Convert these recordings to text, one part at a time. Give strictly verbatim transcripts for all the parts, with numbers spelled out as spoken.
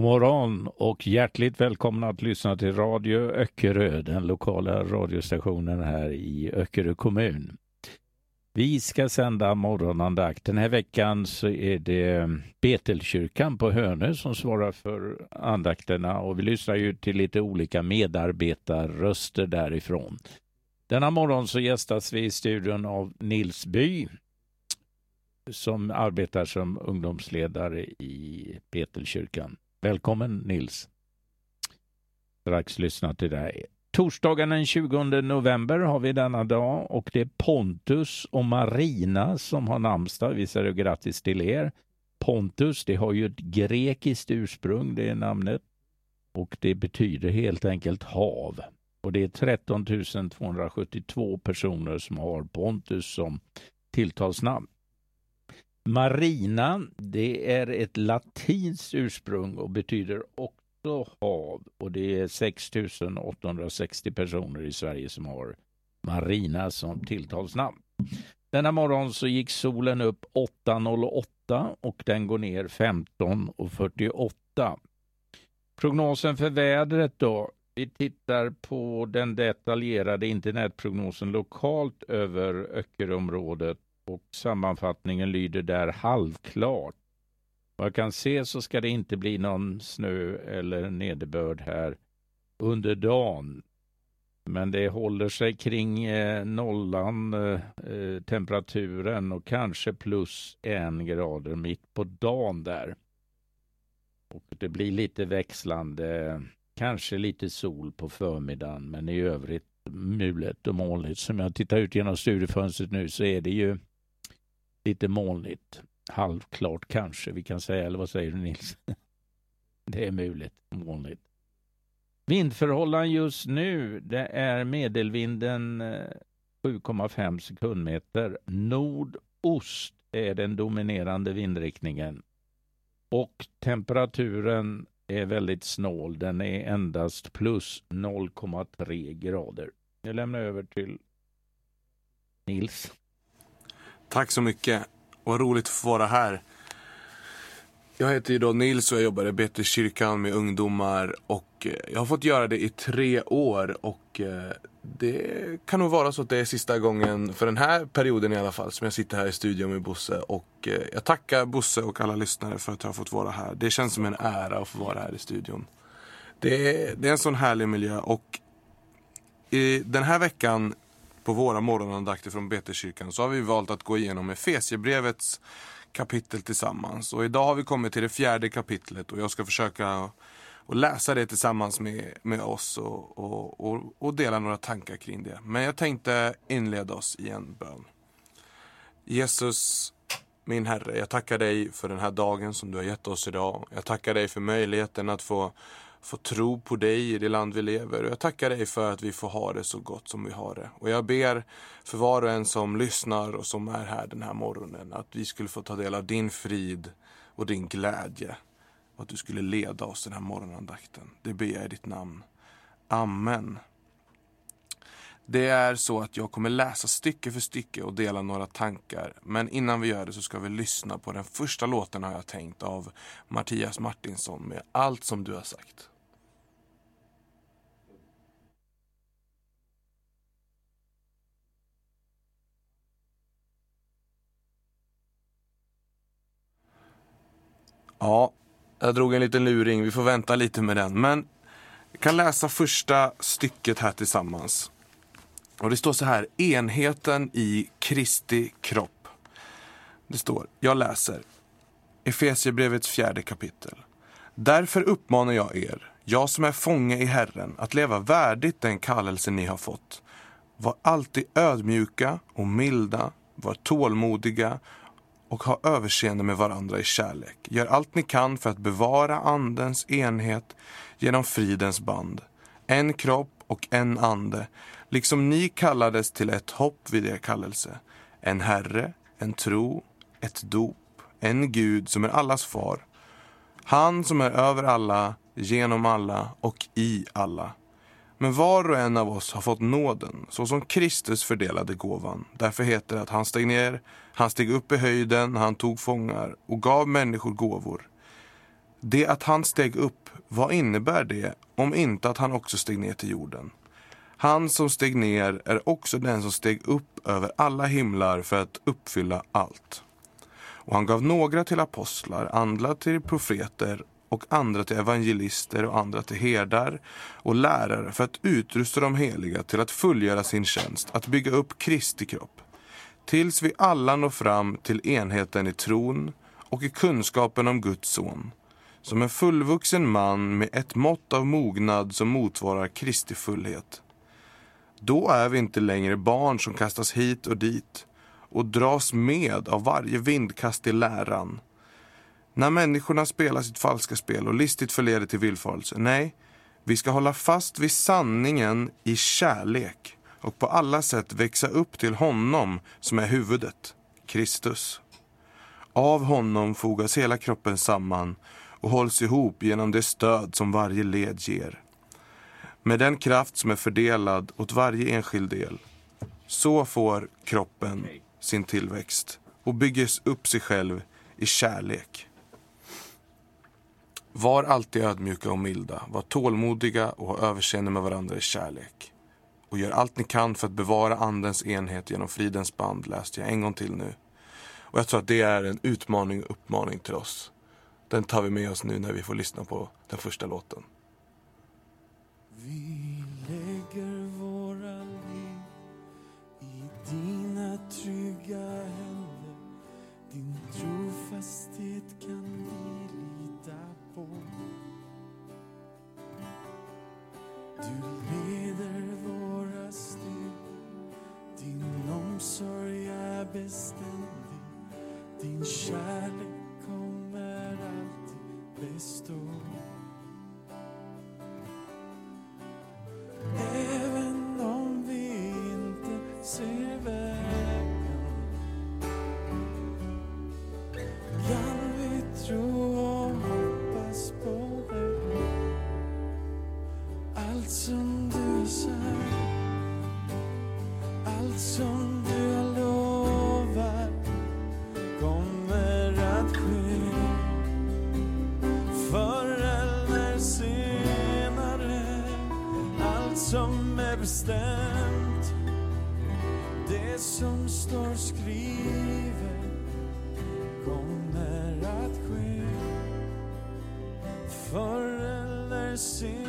morgon och hjärtligt välkomna att lyssna till Radio Öckerö, den lokala radiostationen här i Öckerö kommun. Vi ska sända morgonandakt. Den här veckan så är det Betelkyrkan på Hönö som svarar för andakterna och vi lyssnar ju till lite olika medarbetarröster därifrån. Denna morgon så gästas vi i studion av Nils By som arbetar som ungdomsledare i Betelkyrkan. Välkommen Nils. Strax lyssna till dig. Torsdagen den tjugonde november har vi denna dag och det är Pontus och Marina som har namnsdag. Vi säger grattis till er. Pontus, det har ju ett grekiskt ursprung, det är namnet. Och det betyder helt enkelt hav. Och det är tretton tusen tvåhundrasjuttiotvå personer som har Pontus som tilltalsnamn. Marina, det är ett latinskt ursprung och betyder också hav. Och det är sex tusen åttahundrasextio personer i Sverige som har Marina som tilltalsnamn. Denna morgon så gick solen upp åtta noll åtta och den går ner femton fyrtioåtta. Prognosen för vädret då. Vi tittar på den detaljerade internetprognosen lokalt över Öckeröområdet. Och sammanfattningen lyder där halvklart. Vad jag kan se så ska det inte bli någon snö eller nederbörd här under dagen. Men det håller sig kring eh, nollan eh, temperaturen och kanske plus en grader mitt på dagen där. Och det blir lite växlande, kanske lite sol på förmiddagen men i övrigt mulet och molnigt. Som jag tittar ut genom studiefönstret nu så är det ju lite molnigt. Halvklart kanske vi kan säga. Eller vad säger du Nils? Det är muligt, molnigt. Vindförhållanden just nu. Det är medelvinden sju komma fem sekundmeter. Nordost är den dominerande vindriktningen. Och temperaturen är väldigt snål. Den är endast plus noll komma tre grader. Jag lämnar över till Nils. Tack så mycket. Vad roligt att få vara här. Jag heter ju då Nils och jag jobbar i Betelkyrkan med ungdomar. Och jag har fått göra det i tre år. Och det kan nog vara så att det är sista gången för den här perioden i alla fall som jag sitter här i studion med Bosse. Och jag tackar Bosse och alla lyssnare för att jag har fått vara här. Det känns som en ära att få vara här i studion. Det är, det är en sån härlig miljö. Och i den här veckan på våra morgonandakter från Betelkyrkan så har vi valt att gå igenom Efesierbrevets kapitel tillsammans. Och idag har vi kommit till det fjärde kapitlet och jag ska försöka att läsa det tillsammans med, med oss och, och, och, och dela några tankar kring det. Men jag tänkte inleda oss i en bön. Jesus, min Herre, jag tackar dig för den här dagen som du har gett oss idag. Jag tackar dig för möjligheten att få Få tro på dig i det land vi lever. Och jag tackar dig för att vi får ha det så gott som vi har det. Och jag ber för var och en som lyssnar och som är här den här morgonen. Att vi skulle få ta del av din frid och din glädje. Och att du skulle leda oss den här morgonandakten. Det ber jag i ditt namn. Amen. Det är så att jag kommer läsa stycke för stycke och dela några tankar. Men innan vi gör det så ska vi lyssna på den första låten har jag tänkt av Mattias Martinsson med Allt som du har sagt. Ja, jag drog en liten luring. Vi får vänta lite med den. Men jag kan läsa första stycket här tillsammans. Och det står så här. Enheten i Kristi kropp. Det står, jag läser. Efesierbrevets fjärde kapitel. Därför uppmanar jag er, jag som är fånge i Herren, att leva värdigt den kallelse ni har fått. Var alltid ödmjuka och milda. Var tålmodiga och ha överseende med varandra i kärlek. Gör allt ni kan för att bevara andens enhet genom fridens band. En kropp och en ande, liksom ni kallades till ett hopp vid er kallelse. En Herre, en tro, ett dop, en Gud som är allas far. Han som är över alla, genom alla och i alla. Men var och en av oss har fått nåden, så som Kristus fördelade gåvan. Därför heter det att han steg ner, han steg upp i höjden, han tog fångar och gav människor gåvor. Det att han steg upp, vad innebär det om inte att han också steg ner till jorden? Han som steg ner är också den som steg upp över alla himlar för att uppfylla allt. Och han gav några till apostlar, andra till profeter och andra till evangelister och andra till herdar och lärare för att utrusta de heliga till att fullgöra sin tjänst, att bygga upp Kristi kropp. Tills vi alla når fram till enheten i tron och i kunskapen om Guds son, som en fullvuxen man med ett mått av mognad som motsvarar Kristi fullhet. Då är vi inte längre barn som kastas hit och dit och dras med av varje vindkast i läran. När människorna spelar sitt falska spel och listigt förleder till villfarelse. Nej, vi ska hålla fast vid sanningen i kärlek och på alla sätt växa upp till honom som är huvudet, Kristus. Av honom fogas hela kroppen samman och hålls ihop genom det stöd som varje led ger. Med den kraft som är fördelad åt varje enskild del. Så får kroppen sin tillväxt och bygges upp sig själv i kärlek. Var alltid ödmjuka och milda, var tålmodiga och ha överseende med varandra i kärlek. Och gör allt ni kan för att bevara andens enhet genom fridens band, läste jag en gång till nu. Och jag tror att det är en utmaning och uppmaning till oss. Den tar vi med oss nu när vi får lyssna på den första låten. Vi lägger våra liv i dina trygga händer. Din trofasthet kan vi lita på. Du leder våra steg. Din omsorg är beständig. Din kärlek kommer alltid bestå. Även om vi inte ser vägen kan vi tro och hoppas på dig. Allt som du har sagt, allt som du har lovat kommer att ske. Förr eller senare, allt som är bestämt, det som står skrivet kommer att ske. Förr eller senare.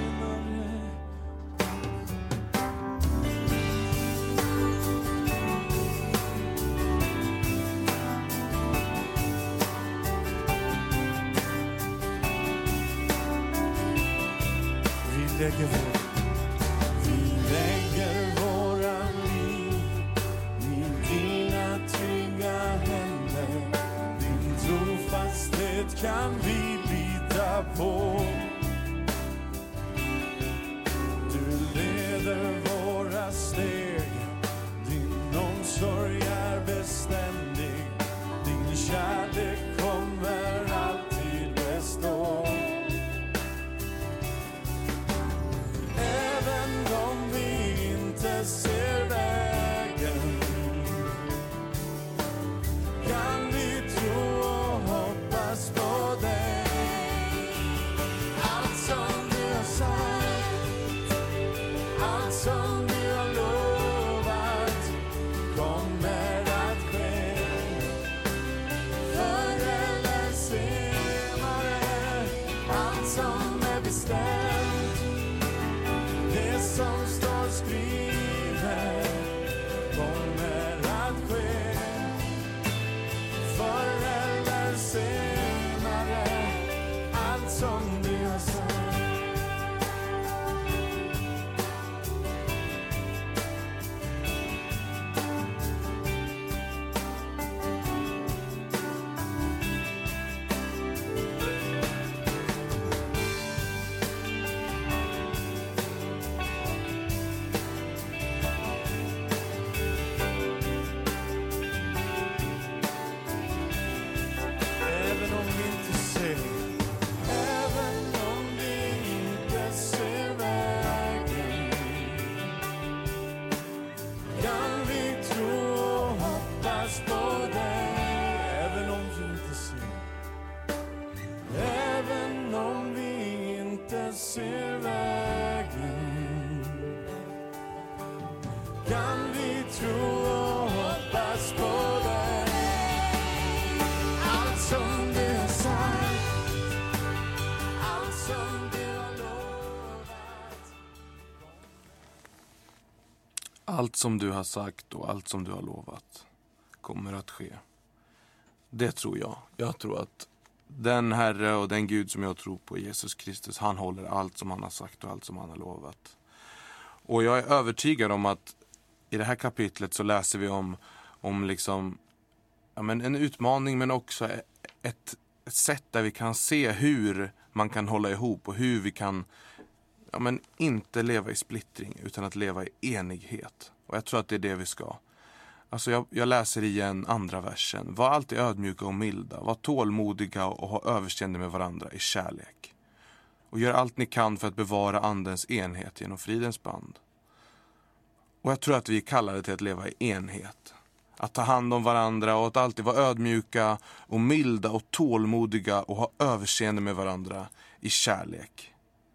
Vi lägger vår Vi lägger våra liv i dina trygga händer. Din trofasthet kan vi lita på. Du leder våra steg. Din omsorg är beständig. Din kärlek kommer alltid bestå. Ser vägen kan vi tro och hoppas på dig. vägen kan vi tro och hoppas på dig. Allt som du har sagt, allt som du har lovat. Allt som du har sagt och allt som du har lovat kommer att ske. Det tror jag. Jag tror att den Herre och den Gud som jag tror på, Jesus Kristus, han håller allt som han har sagt och allt som han har lovat. Och jag är övertygad om att i det här kapitlet så läser vi om, om liksom, ja, men en utmaning, men också ett, ett sätt där vi kan se hur man kan hålla ihop och hur vi kan, ja, men inte leva i splittring utan att leva i enighet. Och jag tror att det är det vi ska. Alltså jag, jag läser igen andra versen. Var alltid ödmjuka och milda. Var tålmodiga och ha överseende med varandra i kärlek. Och gör allt ni kan för att bevara andens enhet genom fridens band. Och jag tror att vi är kallade till att leva i enhet. Att ta hand om varandra och att alltid vara ödmjuka och milda och tålmodiga och ha överseende med varandra i kärlek.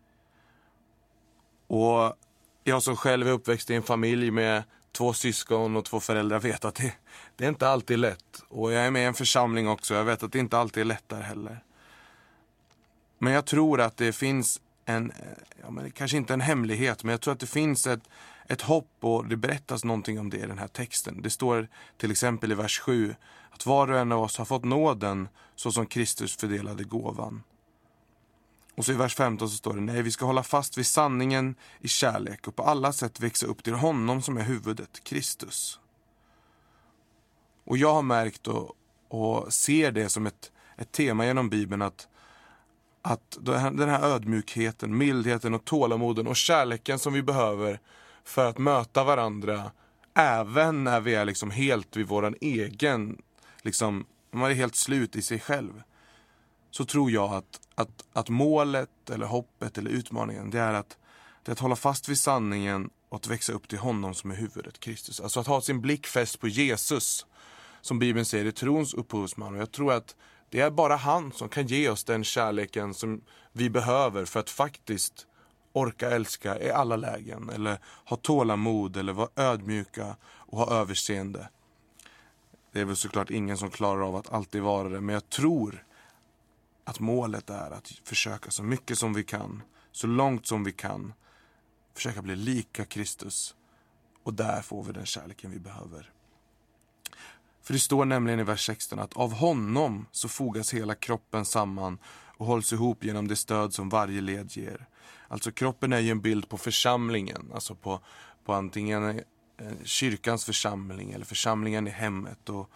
Och jag som själv är uppväxt i en familj med två syskon och två föräldrar vet att det, det är inte alltid lätt. Och jag är med i en församling också. Jag vet att det inte alltid är lätt där heller. Men jag tror att det finns en, ja, men kanske inte en hemlighet, men jag tror att det finns ett, ett hopp och det berättas någonting om det i den här texten. Det står till exempel i vers sju att var och en av oss har fått nåden så som Kristus fördelade gåvan. Och så i vers femton så står det: nej, vi ska hålla fast vid sanningen i kärlek och på alla sätt växa upp till honom som är huvudet, Kristus. Och jag har märkt och, och ser det som ett, ett tema genom Bibeln att, att den här ödmjukheten, mildheten och tålamoden och kärleken som vi behöver för att möta varandra även när vi är liksom helt vid våran egen, liksom, man är helt slut i sig själv. Så tror jag att, att, att målet eller hoppet eller utmaningen det är, att, det är att hålla fast vid sanningen och att växa upp till honom som är huvudet, Kristus. Alltså att ha sin blick fäst på Jesus, som Bibeln säger är trons upphovsman. Och jag tror att det är bara han som kan ge oss den kärleken som vi behöver för att faktiskt orka älska i alla lägen. Eller ha tålamod eller vara ödmjuka och ha överseende. Det är väl såklart ingen som klarar av att alltid vara det, men jag tror att målet är att försöka så mycket som vi kan, så långt som vi kan, försöka bli lika Kristus. Och där får vi den kärleken vi behöver. För det står nämligen i vers sexton att av honom så fogas hela kroppen samman och hålls ihop genom det stöd som varje led ger. Alltså kroppen är ju en bild på församlingen, alltså på, på antingen kyrkans församling eller församlingen i hemmet. Och,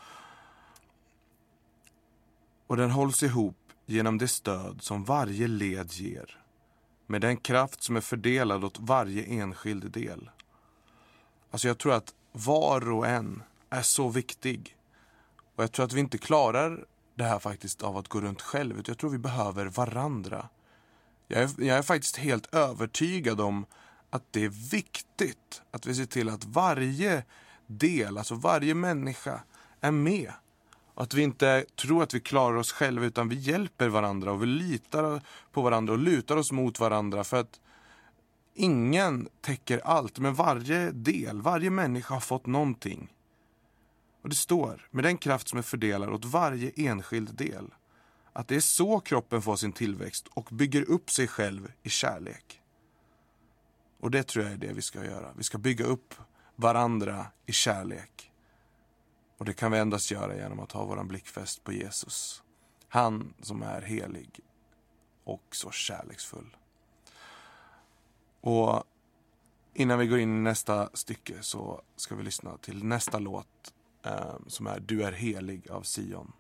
och den hålls ihop genom det stöd som varje led ger, med den kraft som är fördelad åt varje enskild del. Alltså jag tror att var och en är så viktig. Och jag tror att vi inte klarar det här faktiskt av att gå runt själv. Jag tror vi behöver varandra. Jag är, jag är faktiskt helt övertygad om att det är viktigt att vi ser till att varje del, alltså varje människa är med. Att vi inte tror att vi klarar oss själva utan vi hjälper varandra och vi litar på varandra och lutar oss mot varandra, för att ingen täcker allt, men varje del, varje människa har fått någonting. Och det står, med den kraft som är fördelad åt varje enskild del, att det är så kroppen får sin tillväxt och bygger upp sig själv i kärlek. Och det tror jag är det vi ska göra. Vi ska bygga upp varandra i kärlek. Och det kan vi endast göra genom att ha våran blickfäst på Jesus. Han som är helig och så kärleksfull. Och innan vi går in i nästa stycke så ska vi lyssna till nästa låt eh, som är Du är helig av Sion.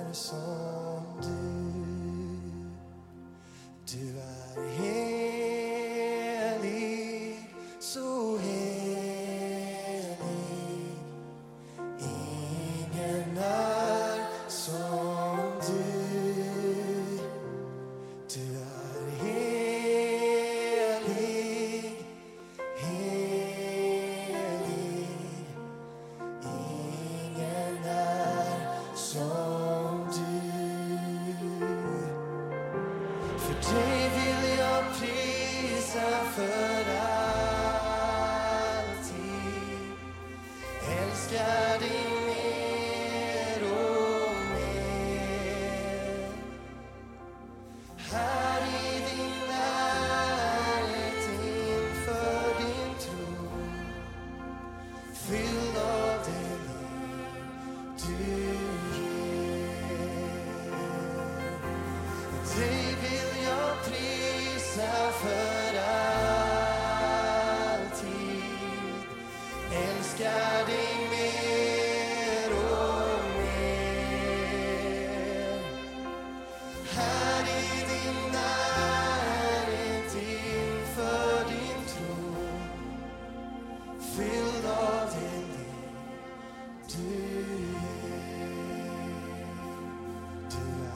som du. Du är helig, så helig. Ingen är som du. Du är helig, helig. Ingen är som du. För dig vill jag prisa för alltid. Älskar dig mer och mer. Här i din närhet inför din tron, fylld av det liv du ger. Dig vill jag prisa för alltid. Älskar dig mer och mer. Här i din närhet inför din tron, fylld av det liv du ger. Du är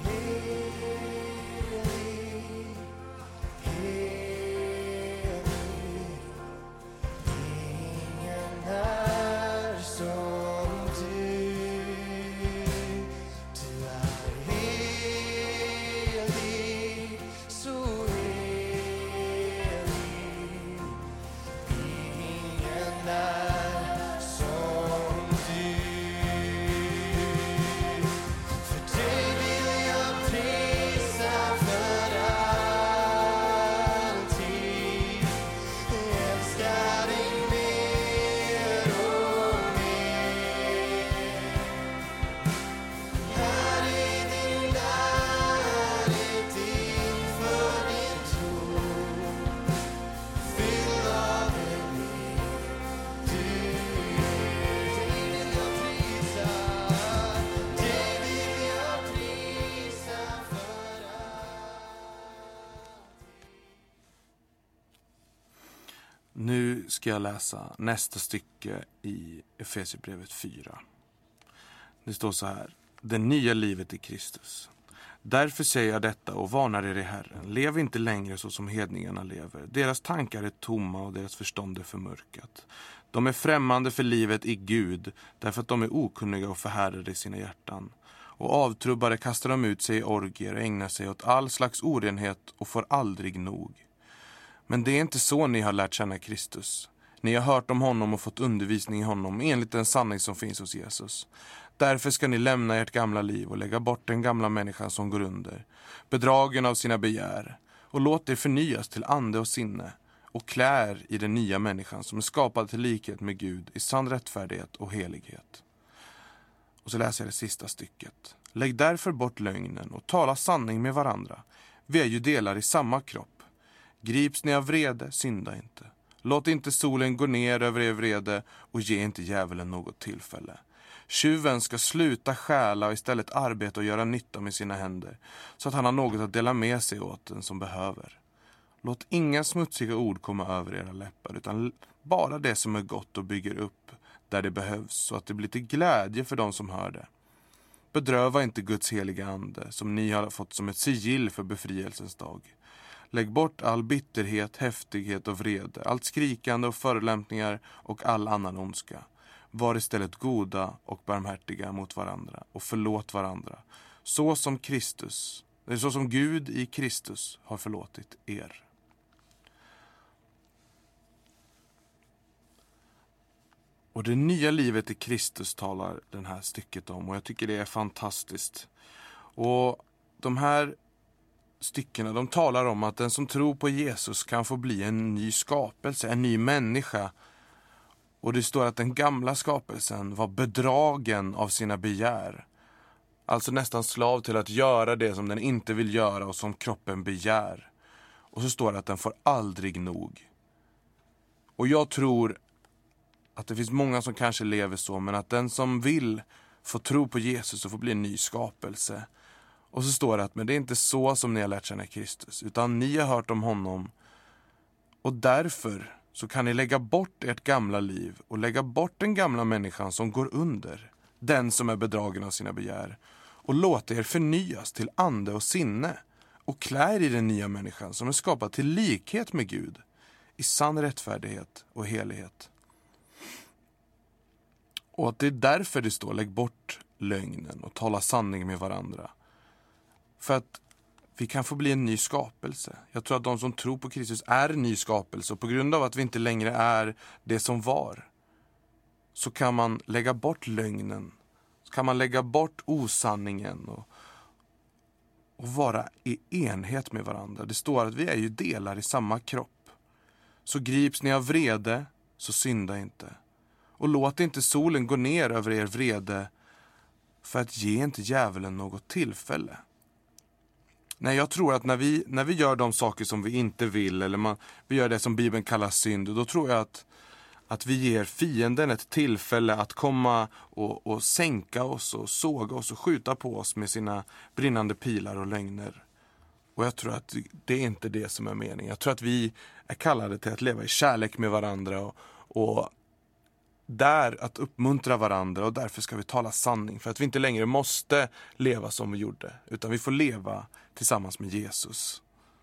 helig, helig. Ingen är som du. Du är helig, så helig. Ingen är som du. För dig vill jag prisa för alltid. Älskar dig mer och mer. Här i din närhet inför din tron, fylld av det liv du ger. Dig vill jag prisa, dig vill jag prisa för Nu ska jag läsa nästa stycke i Efesierbrevet fyra. Det står så här: det nya livet i Kristus. Därför säger jag detta och varnar er i Herren. Lev inte längre så som hedningarna lever. Deras tankar är tomma och deras förstånd är förmörkat. De är främmande för livet i Gud, därför att de är okunniga och förhärdade i sina hjärtan. Och avtrubbade kastar de ut sig i orgier och ägnar sig åt all slags orenhet och får aldrig nog. Men det är inte så ni har lärt känna Kristus. Ni har hört om honom och fått undervisning i honom enligt den sanning som finns hos Jesus. Därför ska ni lämna ert gamla liv och lägga bort den gamla människan som går under, bedragen av sina begär, och låt er förnyas till ande och sinne och klär i den nya människan som är skapad till likhet med Gud i sann rättfärdighet och helighet. Och så läser jag det sista stycket. Lägg därför bort lögnen och tala sanning med varandra. Vi är ju delar i samma kropp. Grips ni av vrede, synda inte. Låt inte solen gå ner över er vrede och ge inte djävulen något tillfälle. Tjuven ska sluta stjäla och istället arbeta och göra nytta med sina händer, så att han har något att dela med sig åt den som behöver. Låt inga smutsiga ord komma över era läppar, utan bara det som är gott och bygger upp där det behövs, så att det blir till glädje för de som hör det. Bedröva inte Guds heliga ande, som ni har fått som ett sigill för befrielsens dag. Lägg bort all bitterhet, häftighet och vrede, allt skrikande och förolämpningar och all annan ondska. Var istället goda och barmhärtiga mot varandra och förlåt varandra, så som Kristus, så som Gud i Kristus har förlåtit er. Och det nya livet i Kristus talar den här stycket om, och jag tycker det är fantastiskt. Och de här styckena, de talar om att den som tror på Jesus kan få bli en ny skapelse, en ny människa. Och det står att den gamla skapelsen var bedragen av sina begär. Alltså nästan slav till att göra det som den inte vill göra och som kroppen begär. Och så står det att den får aldrig nog. Och jag tror att det finns många som kanske lever så, men att den som vill få tro på Jesus och få bli en ny skapelse. Och så står det att men det är inte så som ni har lärt känna Kristus, utan ni har hört om honom. Och därför så kan ni lägga bort ert gamla liv och lägga bort den gamla människan som går under, den som är bedragen av sina begär, och låta er förnyas till ande och sinne och klä er i den nya människan som är skapad till likhet med Gud i sann rättfärdighet och helighet. Och att det är därför det står lägg bort lögnen och tala sanning med varandra. För att vi kan få bli en ny skapelse. Jag tror att de som tror på Kristus är en ny skapelse. Och på grund av att vi inte längre är det som var, så kan man lägga bort lögnen. Så kan man lägga bort osanningen och, och vara i enhet med varandra. Det står att vi är ju delar i samma kropp. Så grips ni av vrede, så synda inte. Och låt inte solen gå ner över er vrede, för att ge inte djävulen något tillfälle. Nej, jag tror att när vi, när vi gör de saker som vi inte vill, eller man, vi gör det som Bibeln kallar synd, då tror jag att, att vi ger fienden ett tillfälle att komma och, och sänka oss och såga oss och skjuta på oss med sina brinnande pilar och lögner. Och jag tror att det är inte det som är meningen. Jag tror att vi är kallade till att leva i kärlek med varandra och, och där att uppmuntra varandra, och därför ska vi tala sanning, för att vi inte längre måste leva som vi gjorde, utan vi får leva tillsammans med Jesus.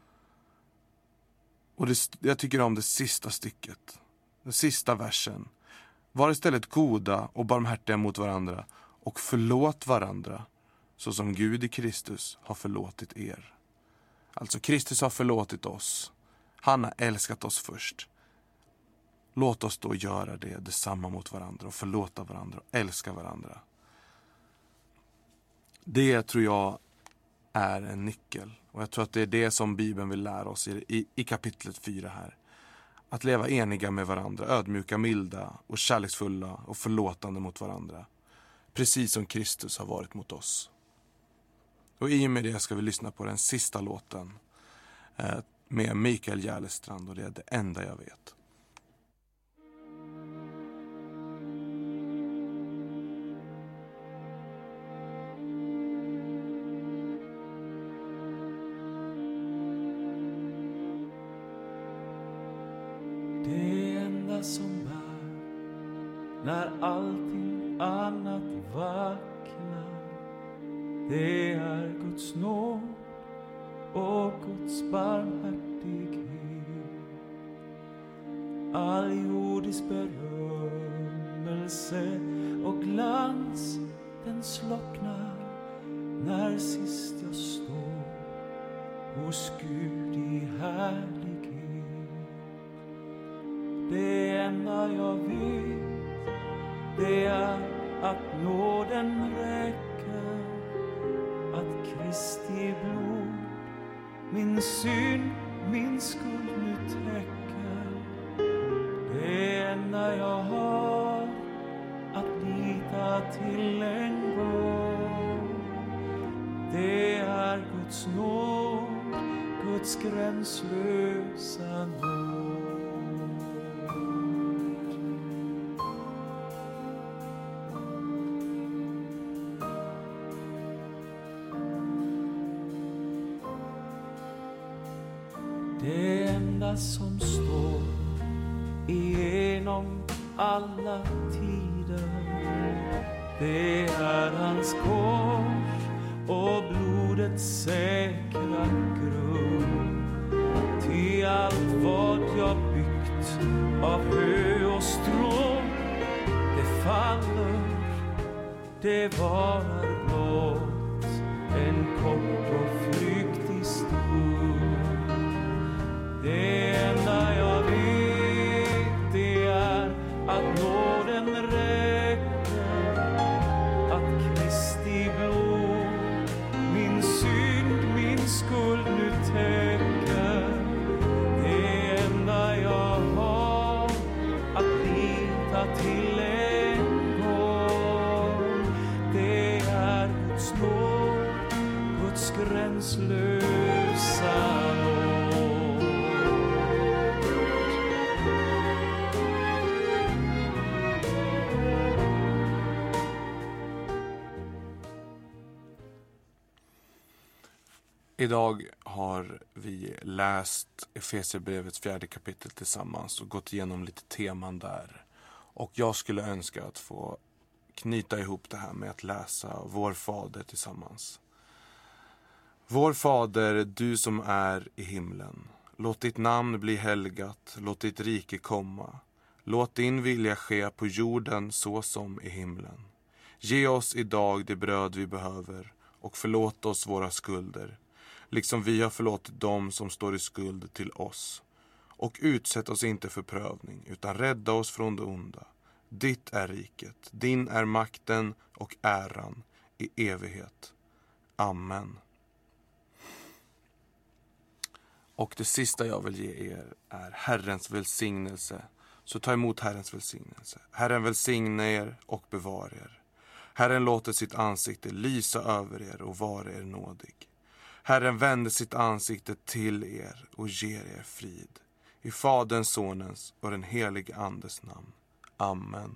Och det, jag tycker om det sista stycket, den sista versen. Var istället goda och barmhärtiga mot varandra och förlåt varandra så som Gud i Kristus har förlåtit er. Alltså Kristus har förlåtit oss. Han har älskat oss först. Låt oss då göra det detsamma mot varandra och förlåta varandra och älska varandra. Det tror jag är en nyckel. Och jag tror att det är det som Bibeln vill lära oss i, i, i kapitlet fyra här. Att leva eniga med varandra, ödmjuka, milda och kärleksfulla och förlåtande mot varandra. Precis som Kristus har varit mot oss. Och i och med det ska vi lyssna på den sista låten eh, med Mikael Järlestrand, och det är Det enda jag vet. Det enda som bär när allting annat vacklar, det är Guds nåd och Guds barmhärtighet. All jordisk berömmelse och glans, den slocknar när sist jag står hos Gud i härlighet. Det enda jag vet, det är att nåden räcker, att Kristi blod min synd, min skuld nu täcker. Det enda jag har att lita till en gång, det är Guds nåd, Guds gränslösa nåd. Det enda som står igenom alla tider, det är hans kors och blodets säkra grund. Till allt vad jag byggt av hö och strå, det faller, det varar blott en kort och flyktig stund. Det enda jag vet, det är att nåden räcker, att Kristi blod min synd, min skuld nu täcker. Det enda jag har att lita till en gång, det är Guds nåd, Guds gränslösa nåd. Idag har vi läst Efesierbrevets fjärde kapitel tillsammans och gått igenom lite teman där. Och jag skulle önska att få knyta ihop det här med att läsa Vår Fader tillsammans. Vår Fader, du som är i himlen. Låt ditt namn bli helgat, låt ditt rike komma. Låt din vilja ske på jorden så som i himlen. Ge oss idag det bröd vi behöver och förlåt oss våra skulder, liksom vi har förlåtit dem som står i skuld till oss. Och utsätt oss inte för prövning, utan rädda oss från det onda. Ditt är riket, din är makten och äran i evighet. Amen. Och det sista jag vill ge er är Herrens välsignelse. Så ta emot Herrens välsignelse. Herren välsigne er och bevara er. Herren låter sitt ansikte lysa över er och vara er nådig. Herren vänder sitt ansikte till er och ger er frid. I Faderns, Sonens och den helige Andes namn. Amen.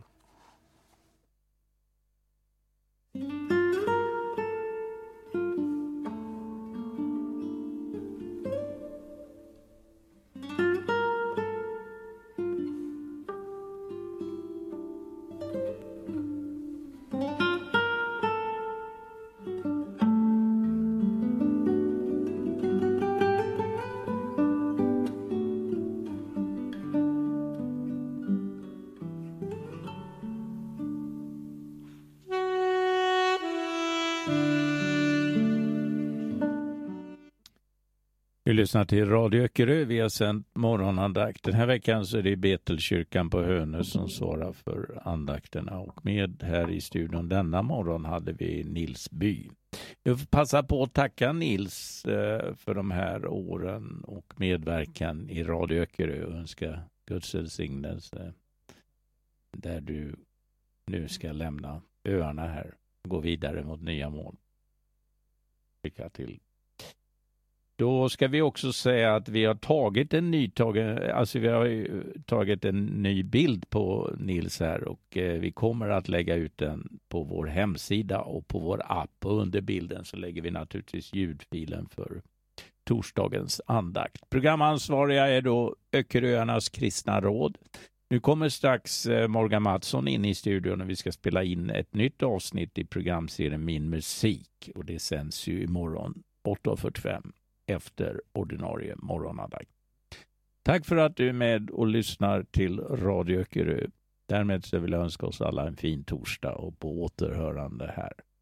Vi lyssnar till Radio Öckerö. Vi har sänt morgonandakt. Den här veckan så är det Betelkyrkan på Hönö som svarar för andakterna. Och med här i studion denna morgon hade vi Nils By. Jag får passa på att tacka Nils för de här åren och medverkan i Radio Öckerö och önska Guds välsignelse där du nu ska lämna öarna här och gå vidare mot nya mål. Lycka till. Då ska vi också säga att vi har tagit en ny alltså vi har tagit en ny bild på Nils här och eh, vi kommer att lägga ut den på vår hemsida och på vår app, och under bilden så lägger vi naturligtvis ljudfilen för torsdagens andakt. Programansvariga är då Öckeröarnas kristna råd. Nu kommer strax eh, Morgan Mattsson in i studion och vi ska spela in ett nytt avsnitt i programserien Min musik, och det sänds ju imorgon åtta fyrtiofem efter ordinarie morgonandakt. Tack för att du är med och lyssnar till Radio Öckerö. Därmed så vill jag önska oss alla en fin torsdag och på återhörande här.